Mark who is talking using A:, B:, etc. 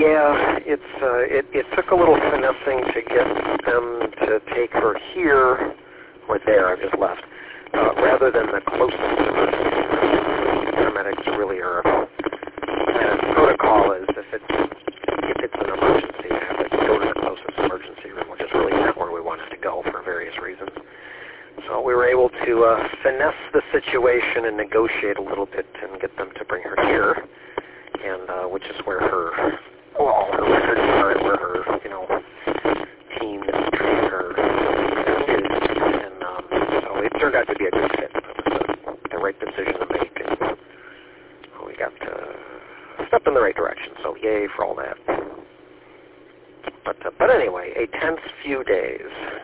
A: Yeah, it took a little finessing to get them to take her here or there. I've just left, rather than the closest emergency room. Paramedics really are. And protocol is if it's an emergency, you have to go to the closest emergency room, which is really not where we wanted to go for various reasons. So we were able to finesse the situation and negotiate a little bit and get them to bring her here, and which is where all her records are, and where her, team that's treating her is. And so it turned out to be a good fit. It was the right decision to make, and we got a step in the right direction. So yay for all that. But anyway, a tense few days.